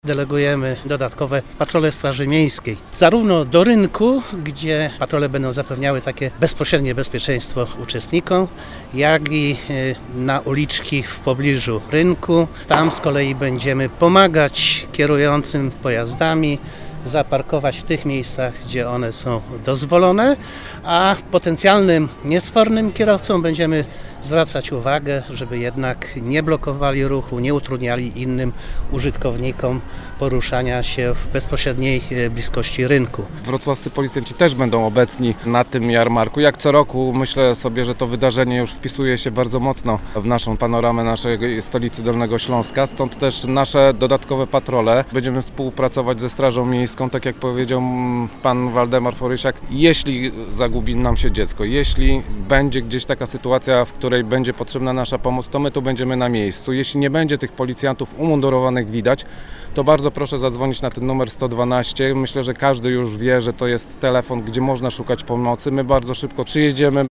Delegujemy dodatkowe patrole Straży Miejskiej, zarówno do rynku, gdzie patrole będą zapewniały takie bezpośrednie bezpieczeństwo uczestnikom, jak i na uliczki w pobliżu rynku. Tam z kolei będziemy pomagać kierującym pojazdami zaparkować w tych miejscach, gdzie one są dozwolone, a potencjalnym niesfornym kierowcom będziemy zwracać uwagę, żeby jednak nie blokowali ruchu, nie utrudniali innym użytkownikom poruszania się w bezpośredniej bliskości rynku. Wrocławscy policjanci też będą obecni na tym jarmarku. Jak co roku myślę sobie, że to wydarzenie już wpisuje się bardzo mocno w naszą panoramę naszej stolicy Dolnego Śląska, stąd też nasze dodatkowe patrole. Będziemy współpracować ze Strażą Miejską, tak jak powiedział pan Waldemar Forysiak, jeśli zagubi nam się dziecko, jeśli będzie gdzieś taka sytuacja, w której będzie potrzebna nasza pomoc, to my tu będziemy na miejscu. Jeśli nie będzie tych policjantów umundurowanych widać, to bardzo proszę zadzwonić na ten numer 112. Myślę, że każdy już wie, że to jest telefon, gdzie można szukać pomocy. My bardzo szybko przyjedziemy.